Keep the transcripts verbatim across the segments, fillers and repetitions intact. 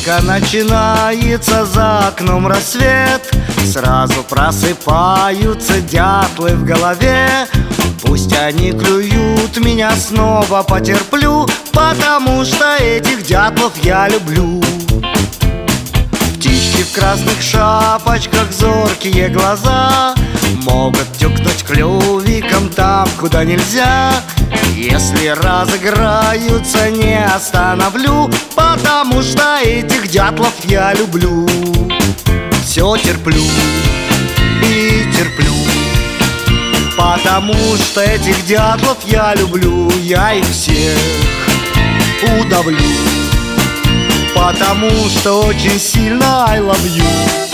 только начинается за окном рассвет, сразу просыпаются дятлы в голове. Пусть они клюют, меня снова потерплю, потому что этих дятлов я люблю. Птички в красных шапочках, зоркие глаза, могут тюкнуть клювиком там, куда нельзя. Если разыграются, не остановлю, потому что этих дятлов я люблю. Все терплю и терплю, потому что этих дятлов я люблю. Я их всех удавлю, потому что очень сильно I love you.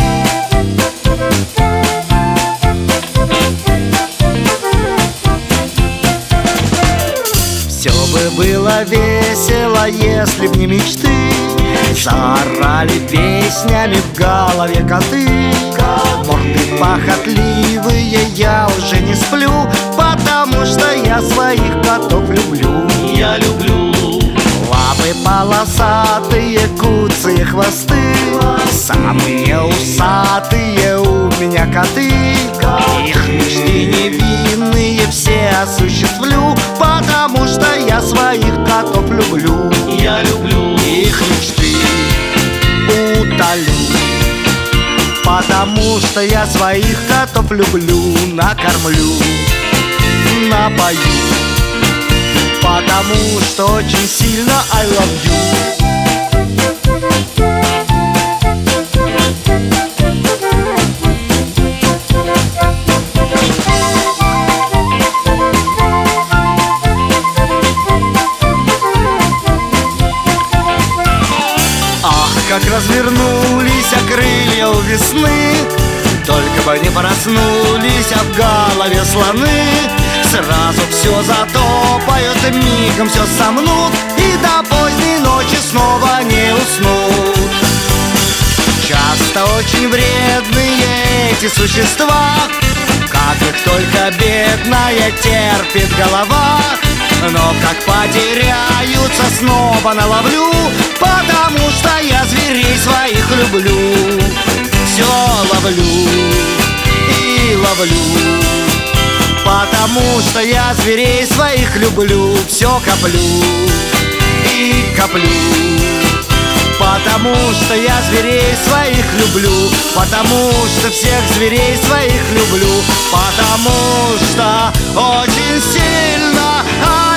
Все бы было весело, если б не мечты. Заорали песнями в голове коты. Морды похотливые, я уже не сплю, потому что я своих котов люблю. Я люблю. Лапы полосатые, куцые хвосты, самые усатые у меня коты. Их мечты невинные все осуществлю, потому что я своих котов люблю. Я люблю. Их мечты утолю, потому что я своих котов люблю. Накормлю, напою, потому что очень сильно I love you. Как развернулись крылья у весны, только бы не проснулись, а в голове слоны. Сразу все затопают, мигом все сомнут, и до поздней ночи снова не уснут. Часто очень вредные эти существа, как их только бедная терпит голова. Но как потеряются, снова наловлю, потому что я зверей своих люблю. Все ловлю и ловлю, потому что я зверей своих люблю. Все коплю и коплю, потому что я зверей своих люблю. Потому что всех зверей своих люблю, потому что очень сильно